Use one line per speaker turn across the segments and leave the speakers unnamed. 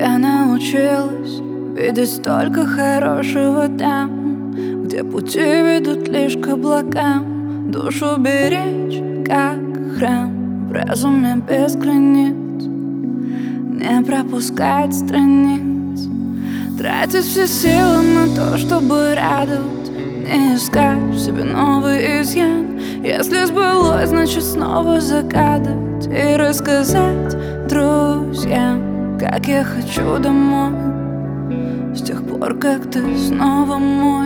Я научилась видеть столько хорошего там, где пути ведут лишь к облакам. Душу беречь, как храм, в разуме без границ, не пропускать страниц, тратить все силы на то, чтобы радовать, не искать в себе новый изъян. Если сбылось, значит снова загадывать и рассказать друзьям, как я хочу домой, с тех пор, как ты снова мой.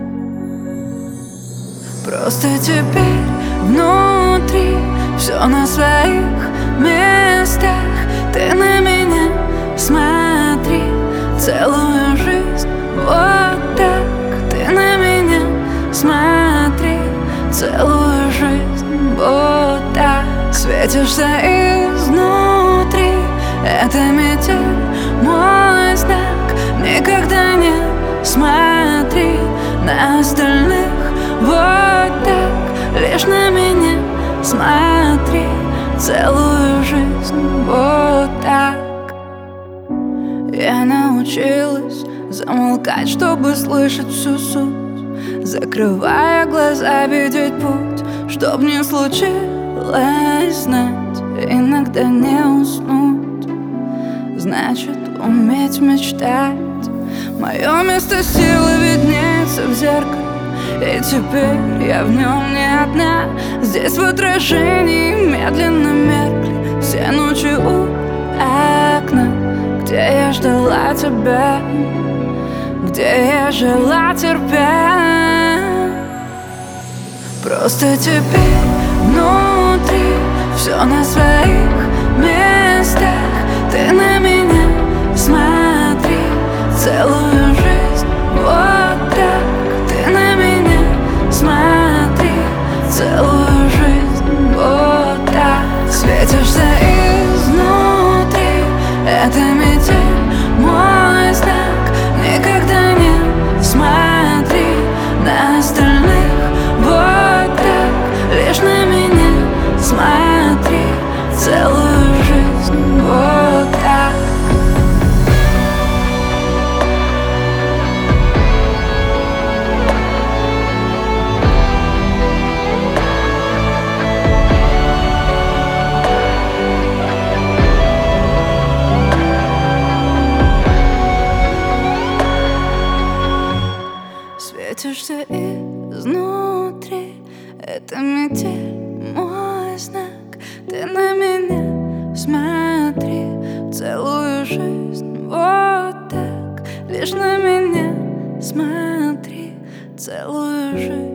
Просто теперь внутри все на своих местах. Ты на меня смотри, целую жизнь вот так. Ты на меня смотри, целую жизнь вот так. Светишься изнутри, это метель, мой знак. Никогда не смотри на остальных вот так. Лишь на меня смотри, целую жизнь вот так. Я научилась замолкать, чтобы слышать всю суть, закрывая глаза, видеть путь. Чтоб не случилось, знать, иногда не уснуть, значит уметь мечтать. Мое место силы виднеется в зеркале, и теперь я в нем не одна. Здесь в отражении медленно меркли все ночи у окна, где я ждала тебя, где я жила терпя. Просто теперь внутри все на своих местах. Ты на меня смотри, целую жизнь вот так. Ты на меня смотри, целую жизнь вот так. Светишься изнутри, это метель, мой знак. Никогда не смотри на остальных вот так. Лишь на меня смотри, целую жизнь вот так. Светишься изнутри, это метель, мой знак. Ты на меня смотри, целую жизнь вот так. Лишь на меня смотри, целую жизнь.